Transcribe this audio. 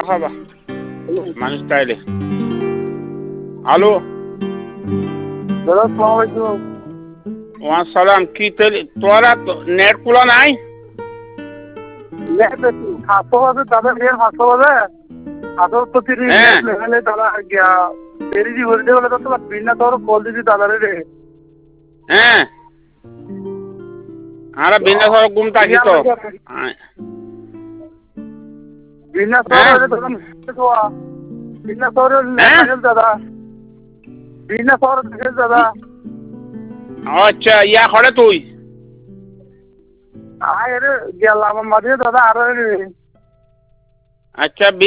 খাবা মানুষ তাইলে হ্যালো দাদা আসসালামু আলাইকুম। ওয়াসালাম কি তোরা নেট খোলা নাই নেট হাসো বাজে দাদা এর হাসো বাজে হাসো প্রতিটি নেট লেভেলে দাদা গিয়া দেরি করে দে বলে তো বিনা তোর কল দিছি দাদা রে হ্যাঁ আরে বিনা সর ঘুম থাকি তো বিনা তোর দাদা বিনা তোর লেভেল দাদা বিনা তোর লেভেল দাদা আচ্ছা ইয়া করে তুই আরে গেলাম মাঝে দাদা আরে আচ্ছা